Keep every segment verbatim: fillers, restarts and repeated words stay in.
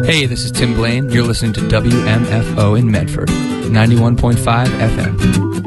Hey, this is Tim Blaine. You're listening to W M F O in Medford, ninety-one point five F M.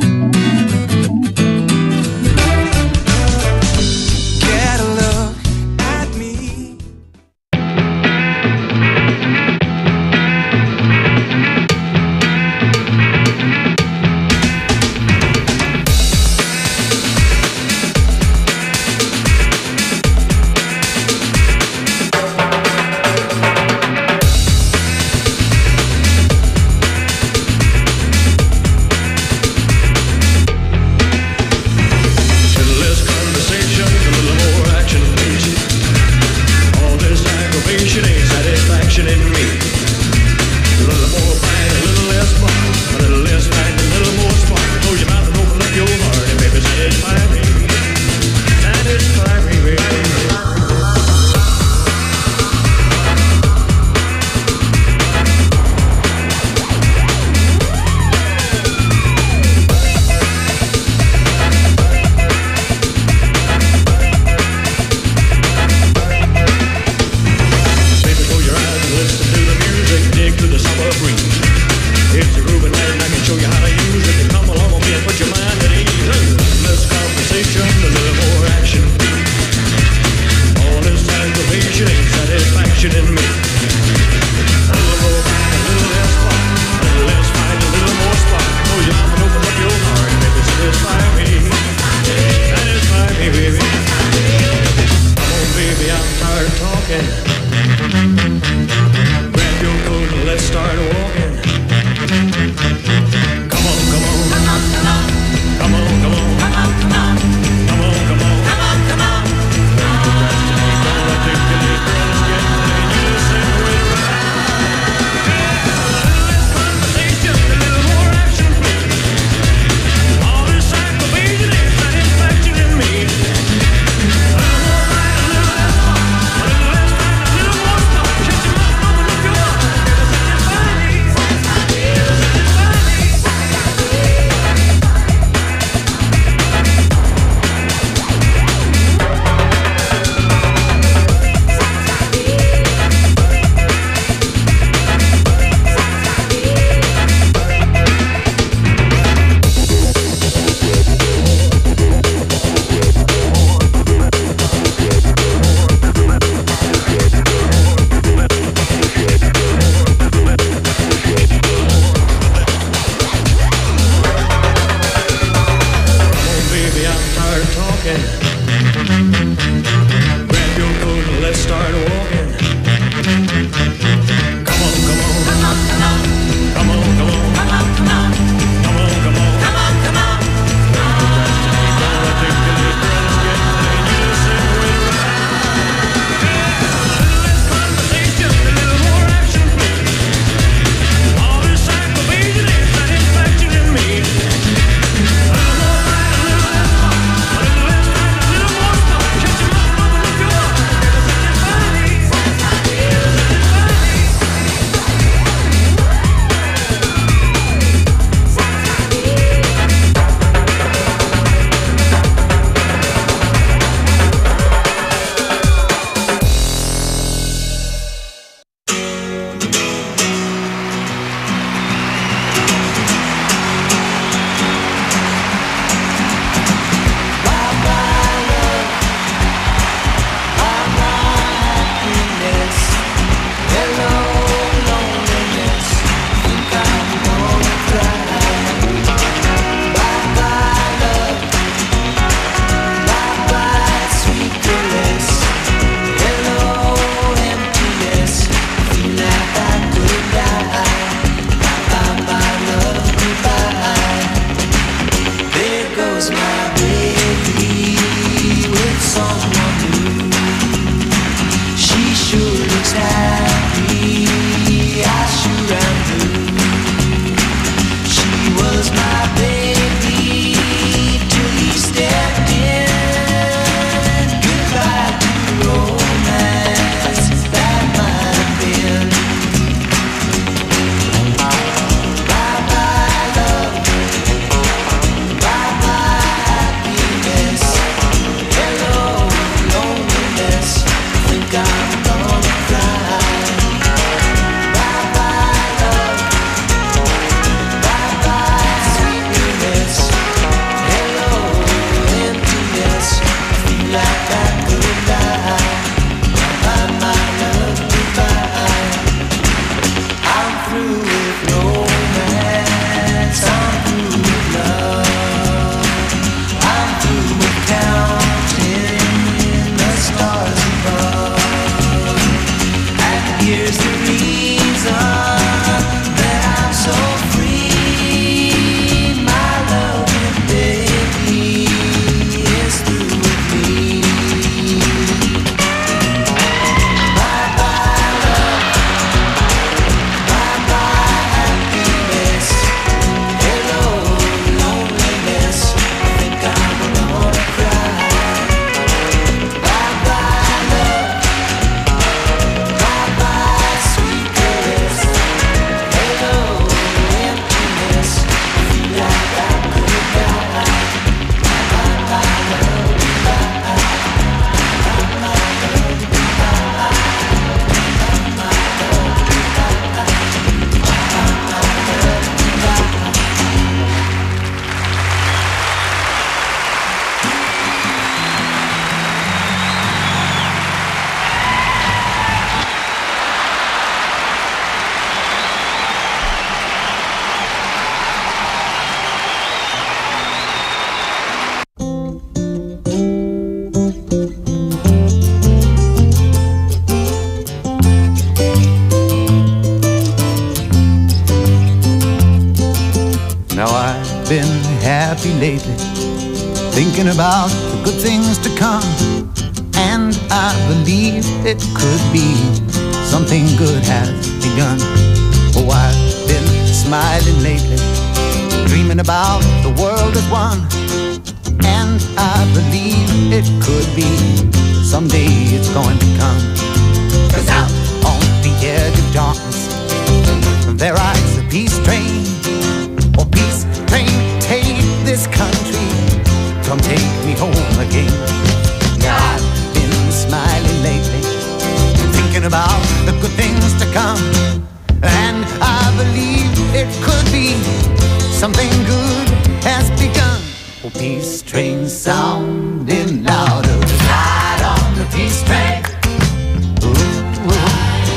about the good things to come, and I believe it could be something good has begun. Oh, I've been smiling lately, dreaming about the world as one, and I believe it could be someday it's going to come. 'Cause out on the edge of darkness there rides the peace train. Oh, peace train, take this country, come take me home again. I've been smiling lately, thinking about the good things to come, and I believe it could be something good has begun. Oh, peace train sounding louder, ride on the peace train. Ooh, ooh, ooh.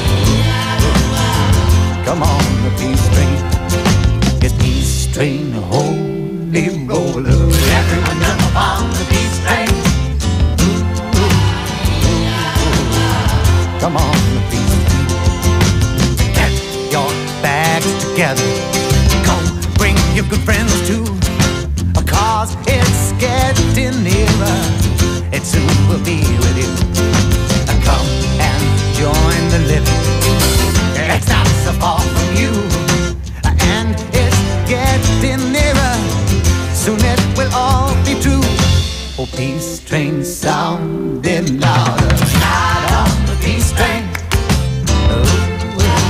Come on, the peace train. It's peace train, holy roller. Everyone jump on the peace train. Ooh, ooh, ooh, ooh. Come on, the peace train. Get your bags together. Come, bring your good friends too. 'Cause it's getting nearer. It soon will be with you. Come and join the living. It's not so far from you, and it's getting nearer. Soon it will all be true. Oh, peace train sounding louder. Ride on the peace train. Oh, oh, oh.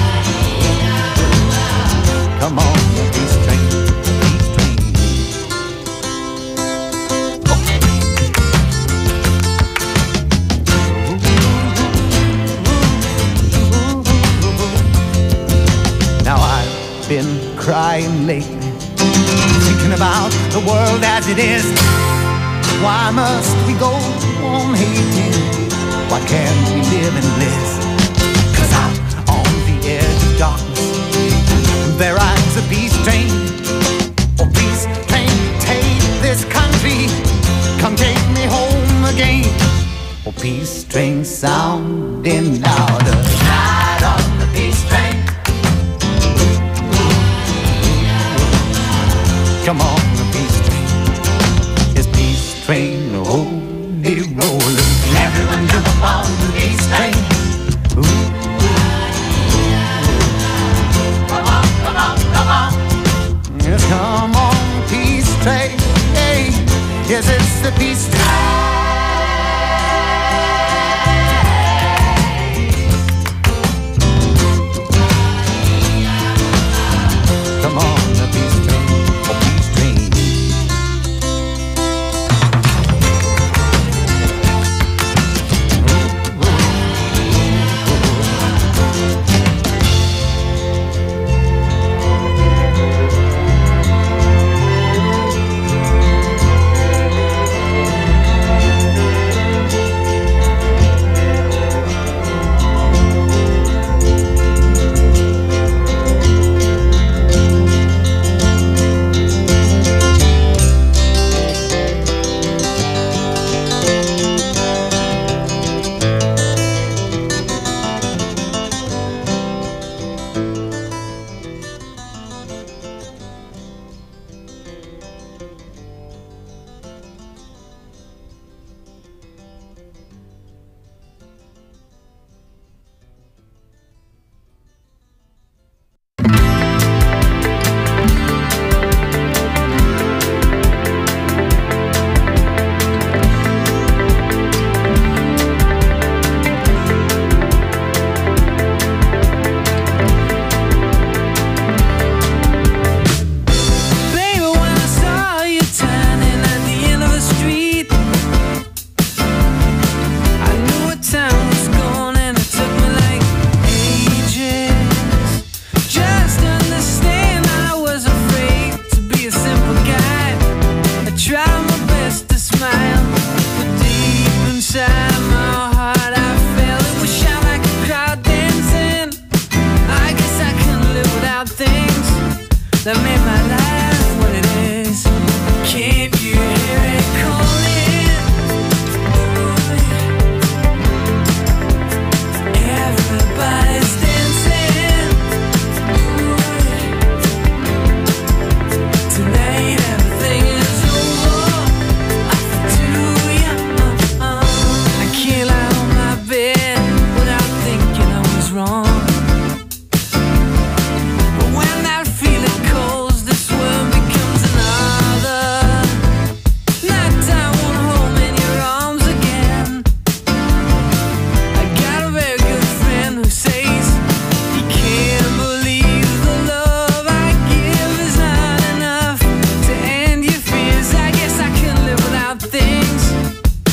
Come on, the peace train. Peace train. Now I've been crying lately, thinking about the world as it is. Why must we go on hating? Why can't we live in bliss? 'Cause out on the edge of darkness there rides a peace train. Oh, peace train, take this country, come take me home again. Oh, peace train sounding louder, ride on the peace train. Come on, the peace train. It's peace train, holy roller. Everyone jump up on the peace train. Ooh, ooh, ooh. Come on, come on, come on. Yes, come on, peace train. Hey, yes, it's the peace train. Come on, the peace train. Oh, peace train.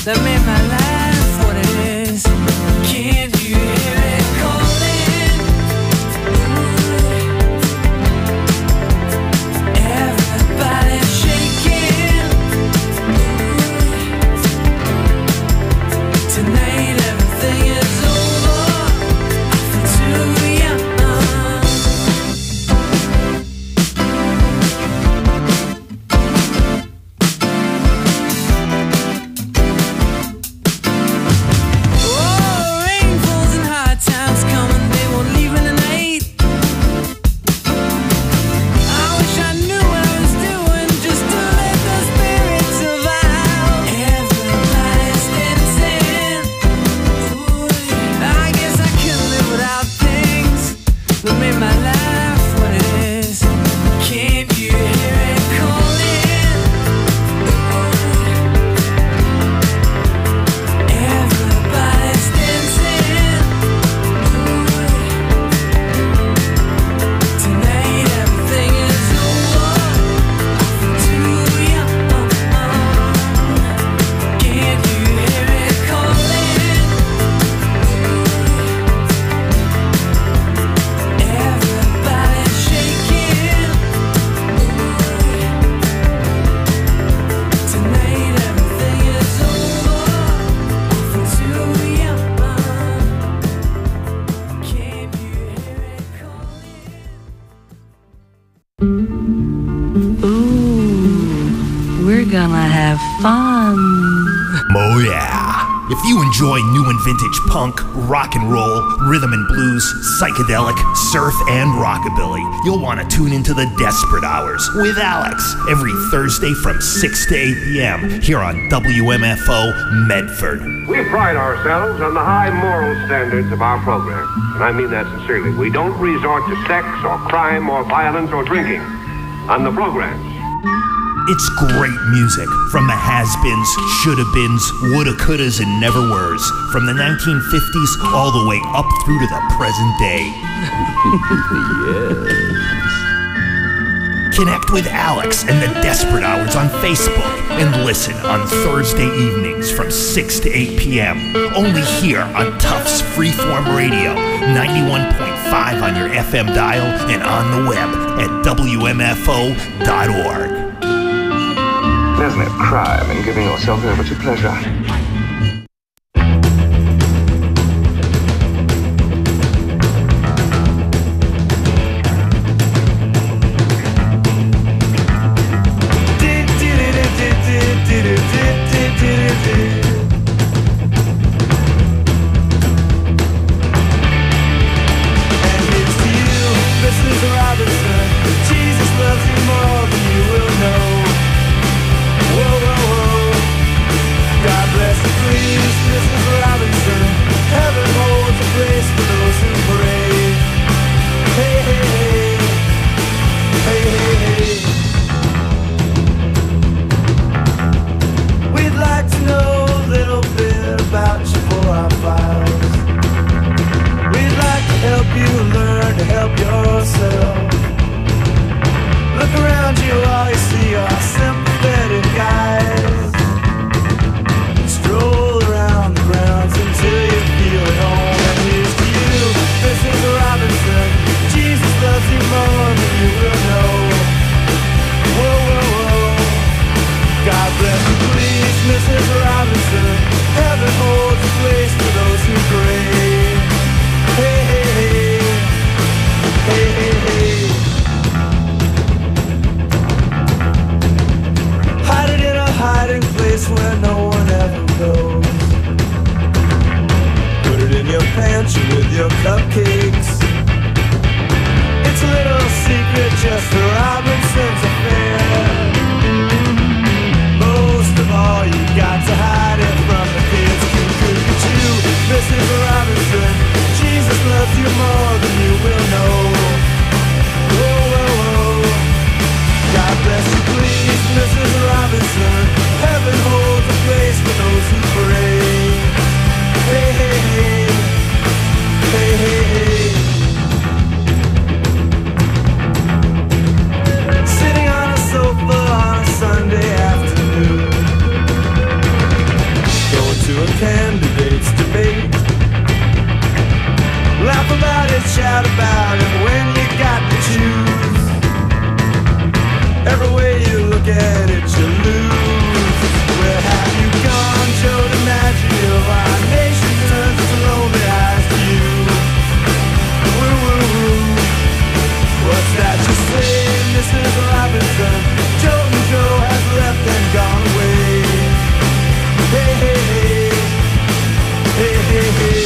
that made my life what it is. Can't you hear it calling? Everybody's shaking. Tonight everything is over. I feel too young. Oh yeah! If you enjoy new and vintage punk, rock and roll, rhythm and blues, psychedelic, surf, and rockabilly, you'll want to tune into the Desperate Hours with Alex every Thursday from six to eight p.m. here on W M F O Medford. We pride ourselves on the high moral standards of our program, and I mean that sincerely. We don't resort to sex or crime or violence or drinking on the programs. It's great music from the has-beens, shoulda-beens, woulda, couldas, and never-weres, from the nineteen fifties all the way up through to the present day. Yes. Connect with Alex and the Desperate Hours on Facebook and listen on Thursday evenings from six to eight p.m. only here on Tufts Freeform Radio, ninety-one point five on your F M dial and on the web at W M F O dot org. There's no crime in giving yourself over to pleasure. God bless candidates debate. Laugh about it, shout about it when you got to choose. Every way you look at it, you lose. Where have you gone? Show the magic of our nation turns its lonely eyes to you. Woo woo woo. What's that you're saying, Missus Robinson? Joe and Joe has left and gone away. Hey, hey, hey. Hey, hey, hey.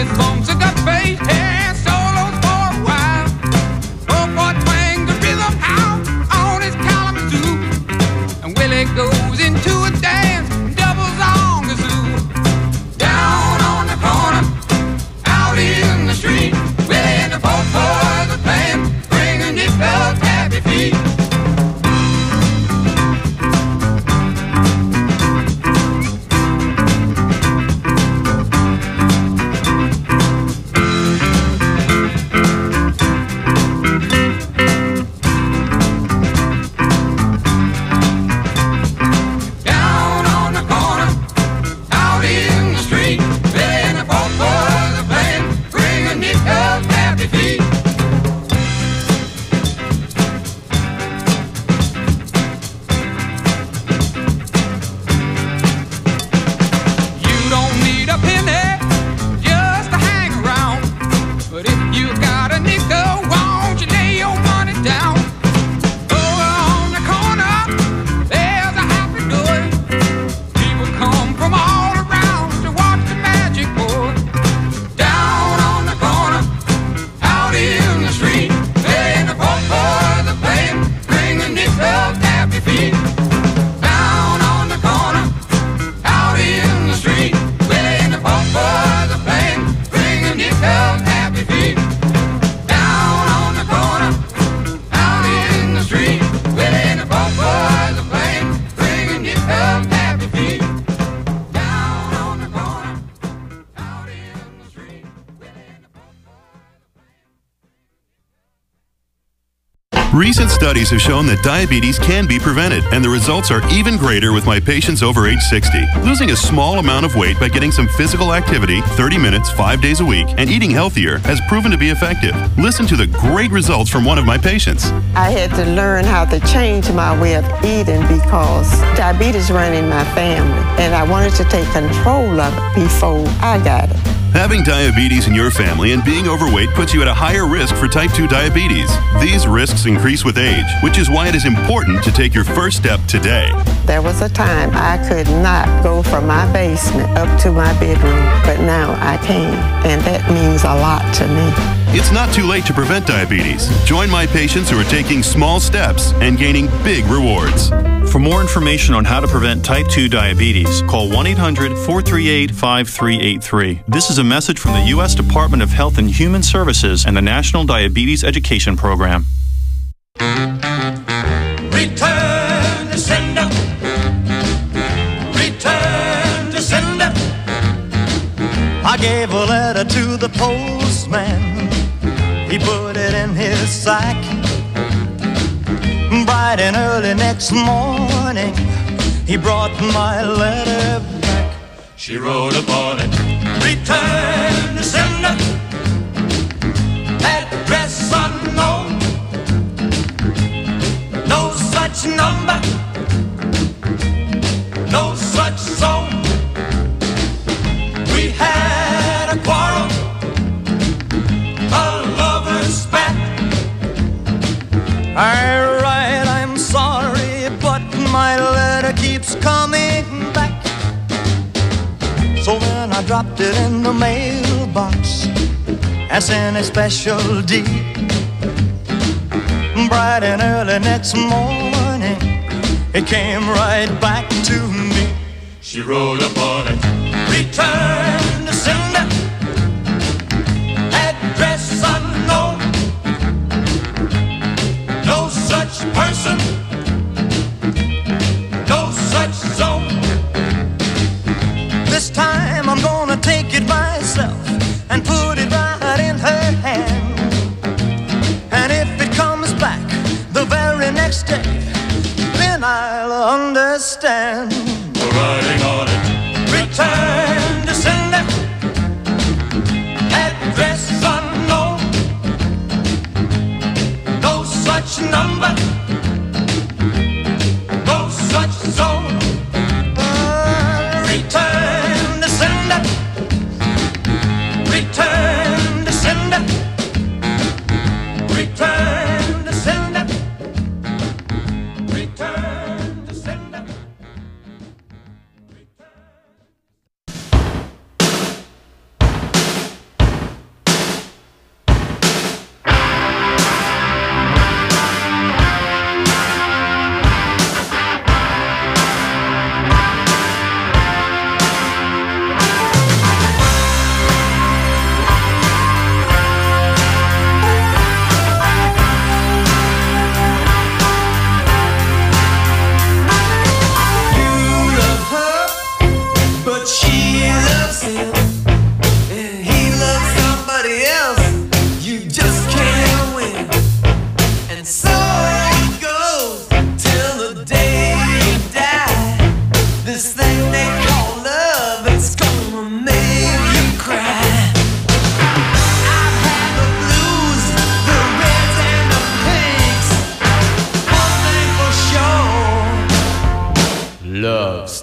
his bumps and got bass, tearing solos for a while. Oh boy, twang the rhythm out on his Kalamazoo. And Willie goes into a dance, doubles on the zoo. Down on the corner, out in the street, Willie and the four boys are playing, bringing nickel happy feet. Recent studies have shown that diabetes can be prevented, and the results are even greater with my patients over age sixty. Losing a small amount of weight by getting some physical activity, thirty minutes, five days a week, and eating healthier has proven to be effective. Listen to the great results from one of my patients. I had to learn how to change my way of eating because diabetes ran in my family, and I wanted to take control of it before I got it. Having diabetes in your family and being overweight puts you at a higher risk for type two diabetes. These risks increase with age, which is why it is important to take your first step today. There was a time I could not go from my basement up to my bedroom, but now I can, and that means a lot to me. It's not too late to prevent diabetes. Join my patients who are taking small steps and gaining big rewards. For more information on how to prevent type two diabetes, call one eight hundred, four three eight, five three eight three. This is a message from the U S Department of Health and Human Services and the National Diabetes Education Program. Return to sender. Return to sender. I gave a letter to the postman. He put it in his sack. Bright and early next morning, he brought my letter back. She wrote upon it, return to sender, address unknown, no such number, no such zone. We had a quarrel, a lover's spat. I write, I'm sorry, but my letter keeps coming back. So then I dropped it in the mailbox and sent a special deed. Bright and early next morning, it came right back to me. She wrote upon it, return to sender, address unknown, no such person, no such zone. This time I'm gonna take it myself and put it right in her hand. And if it comes back the very next day, then I'll understand. The writing on it, return to sender,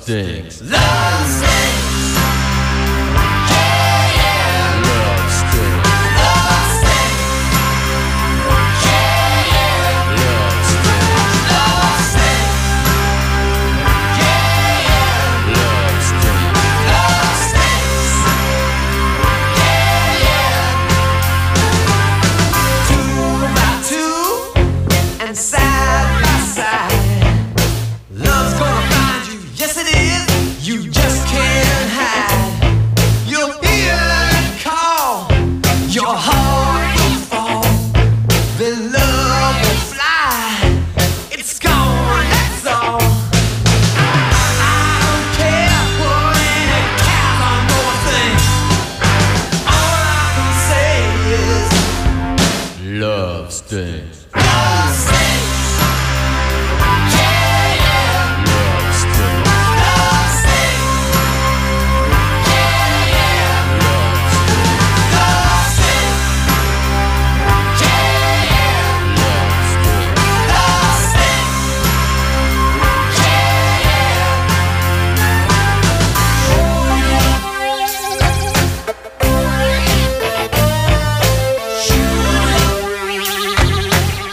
stings. Love stings. Yeah, yeah. Love stings. Love stings. Yeah, yeah. Love stings. Love stings. Yeah, yeah. Love stings. Love stings. Yeah, yeah. Two by two and side by side. Love's gonna find you, yes it is. You just can't hide. You'll hear it call. Your heart will fall. Then love will fly. It's gone, that's all. I don't care what any cowboy boy thinks. All I can say is Love stings. love stings. Yeah, yeah. Love stings. Love stings. Yeah, yeah. Love stings. Yeah, yeah. Love stings. Love stings. Yeah, yeah.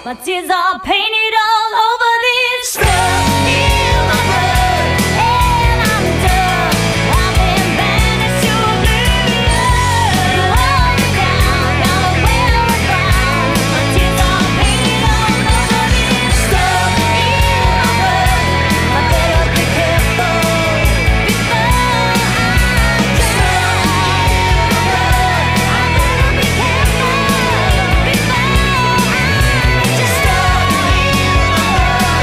My tears are painted all over this stuff in my blood, and I'm done. I've been banished to oblivion. You hold me down, now where I'm bound. My tears are painted all over this stuff in my blood. I better be careful before I die.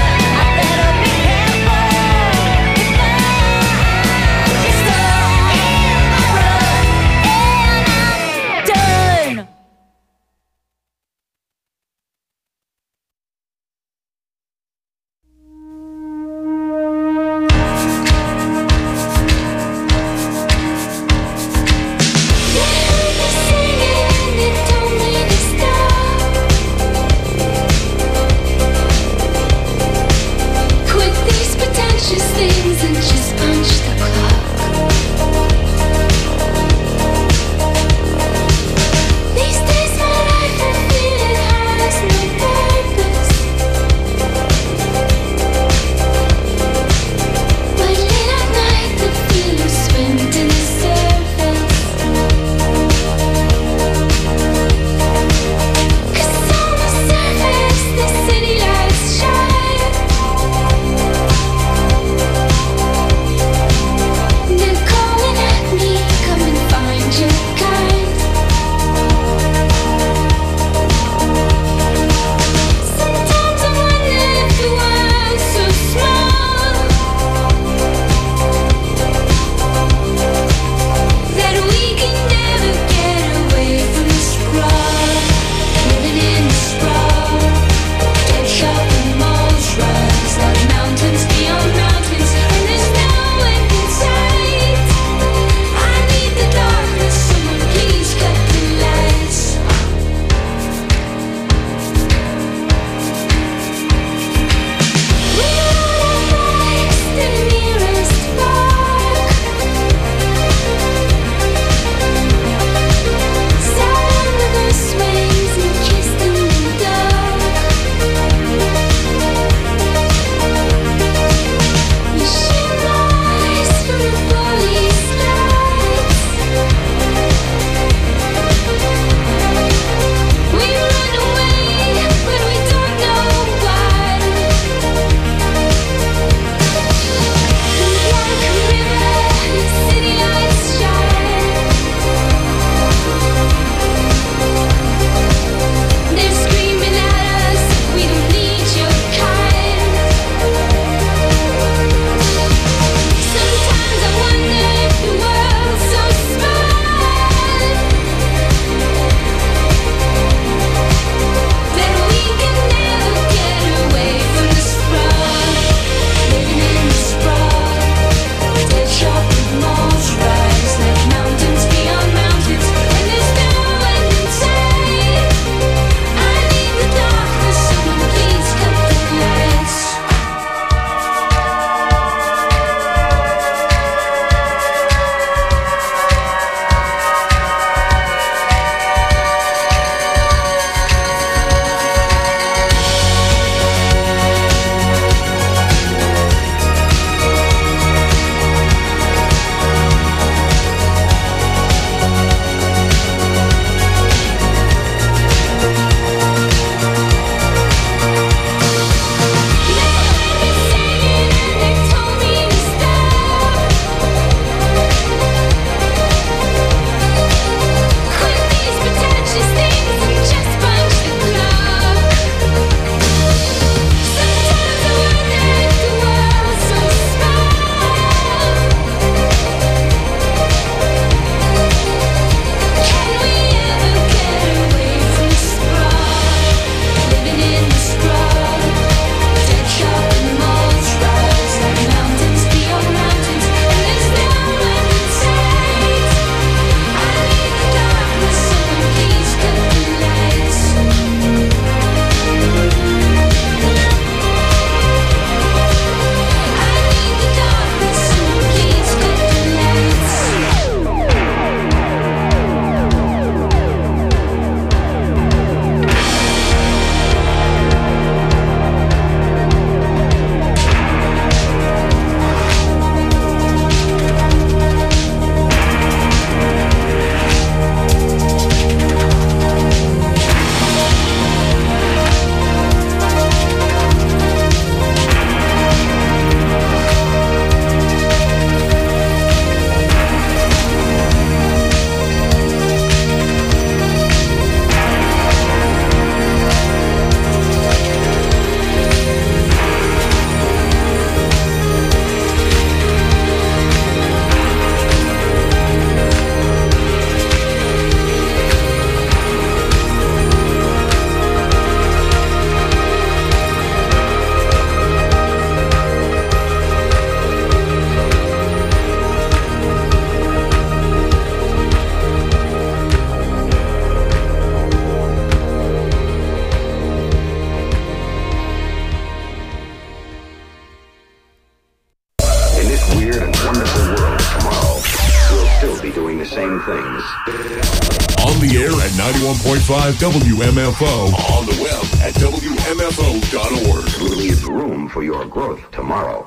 ninety-one point five W M F O. On the web at W M F O dot org. Leave room for your growth tomorrow.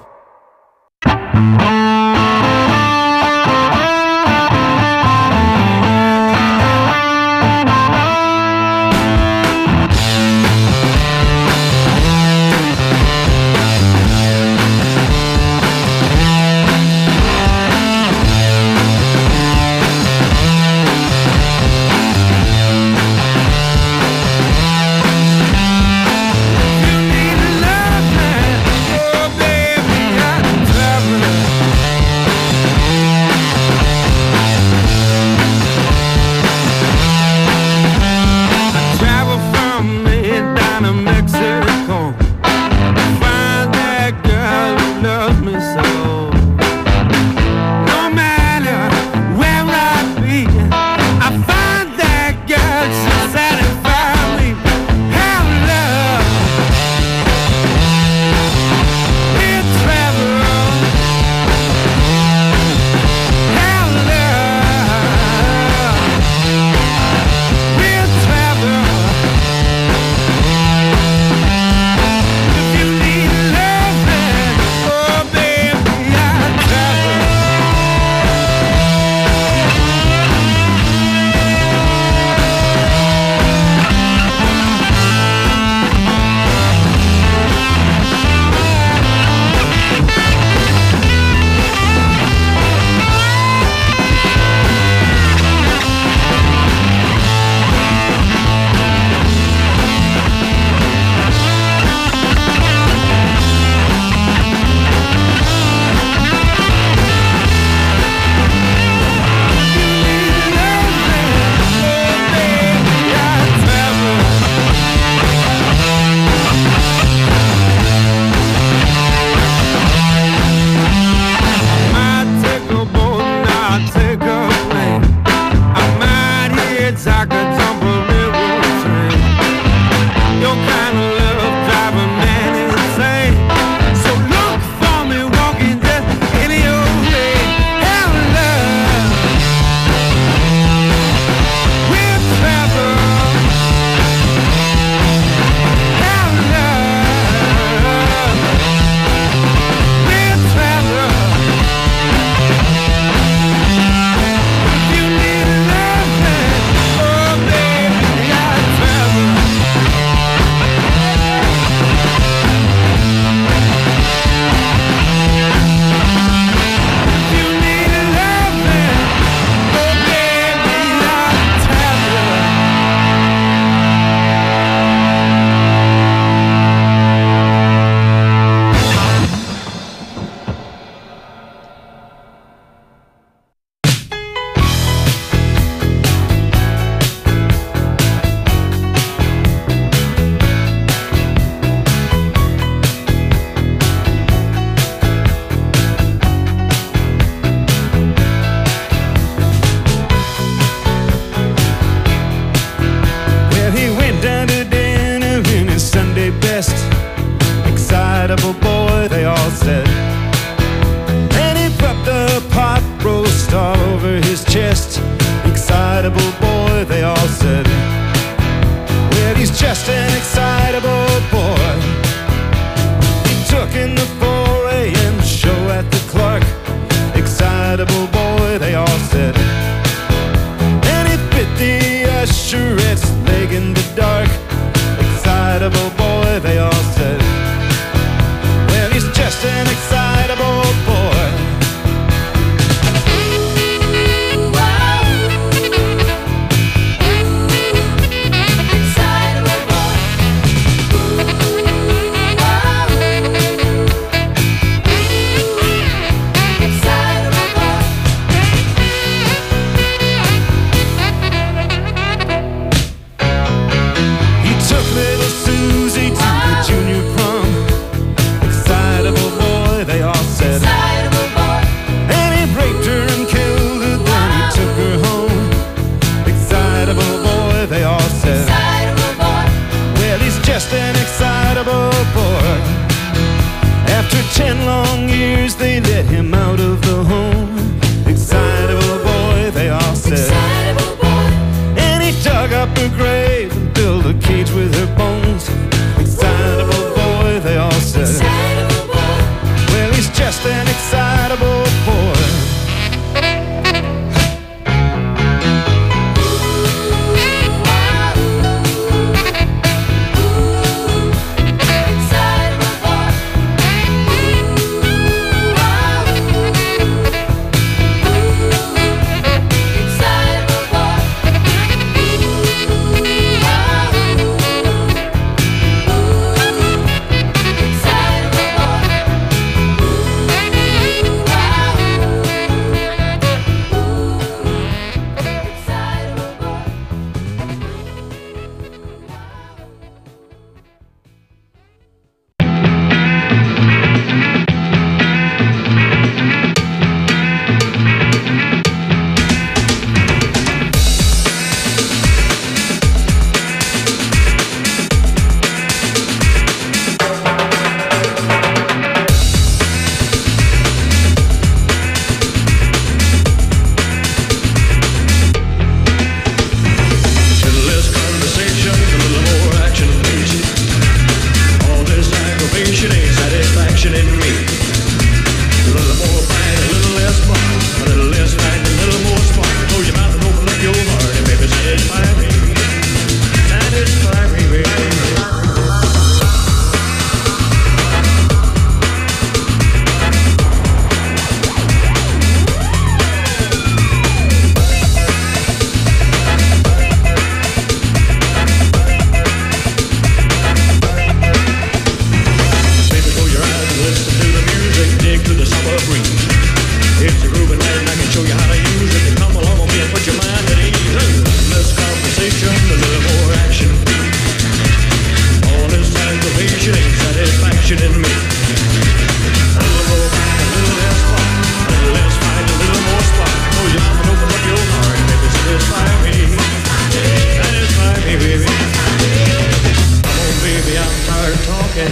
talking.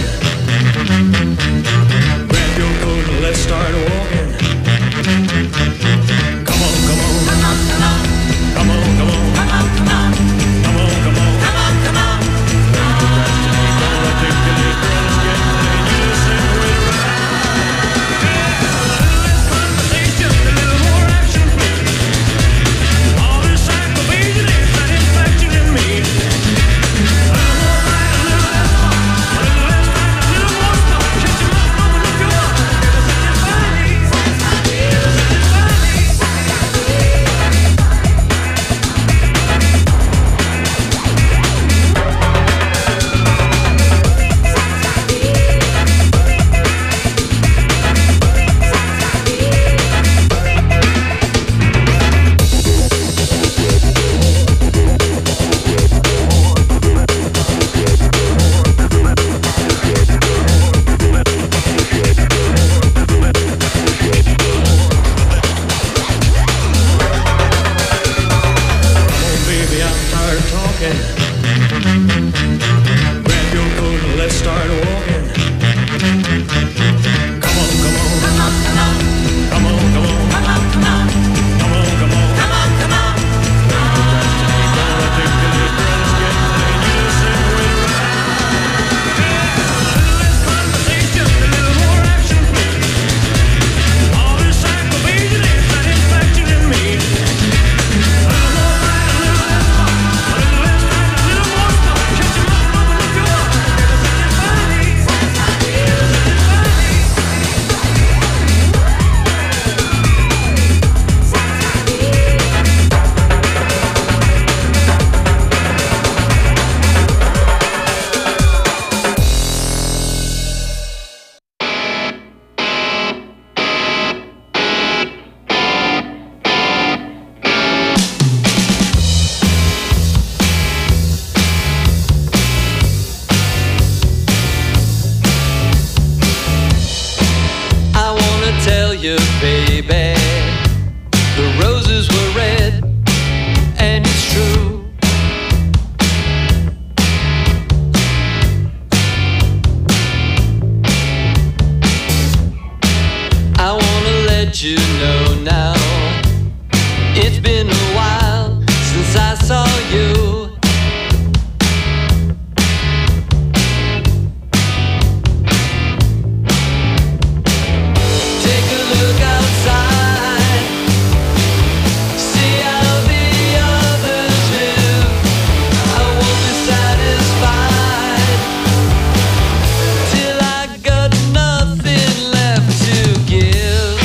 Grab your coat and let's start walking. Come on, come on. Come on, come on. Come on, come on. Come on, come on. Come on, come on. Come on, come on. Procrastinate, don't articulate, girls get money, you just sit and wait around. Yeah, a little less conversation, a little more action, please. All this aggravation is an infection in me. A little more fight, a little less talk, a little less fight, a little more talk. Shut your mouth, open up your heart, never satisfy me, never satisfy me. Baby, I'm tired of talking. Grab your coat and let's start walking. Come on, come on. Come on, come on. Come on, come on. Come on, come on. Come on, come on. Come on, come on. Procrastinate, don't articulate, girls get money, you just sit and wait around. Yeah, a little less conversation, a little more action, please. All this aggravation is an infection in me. A little more fight, a little less talk, a little less fight, a little more talk. Shut your mouth, open up your heart, never satisfy me, never satisfy me. I wanna tell you, baby, the roses were red, and it's true. I wanna let you know now, it's been a while since I saw you. Take a look outside, see how the others live. I won't be satisfied till I got nothing left to give.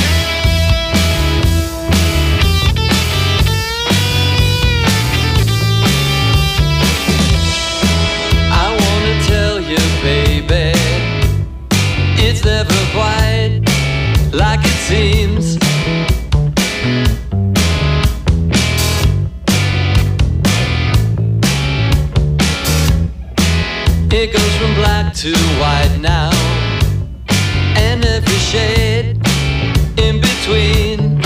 I wanna tell you, baby, it's never quite like it seems. It goes from black to white now, and every shade in between.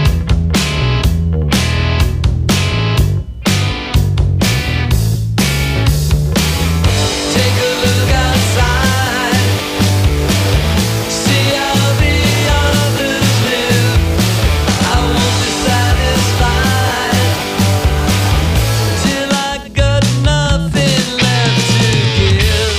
Take a look outside, see how the others live. I won't be satisfied till I got nothing left to give.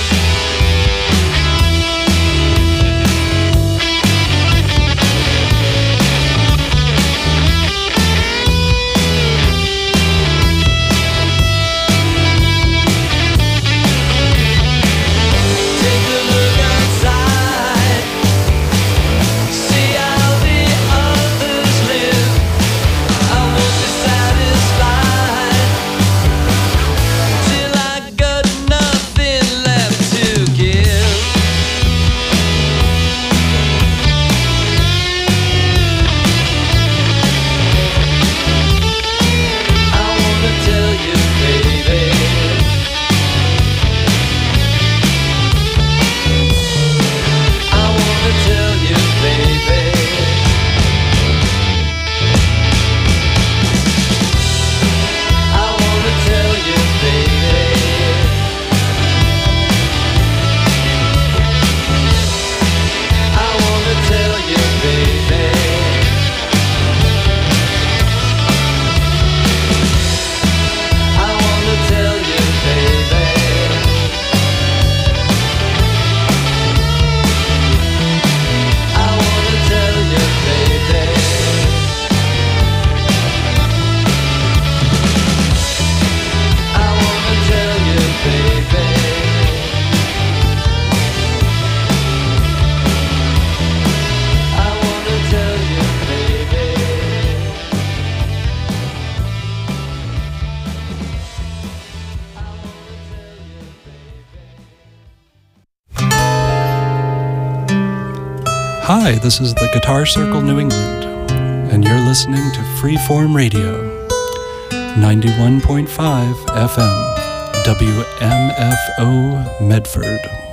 Hi, this is the Guitar Circle New England, and you're listening to Freeform Radio, ninety-one point five F M, W M F O Medford.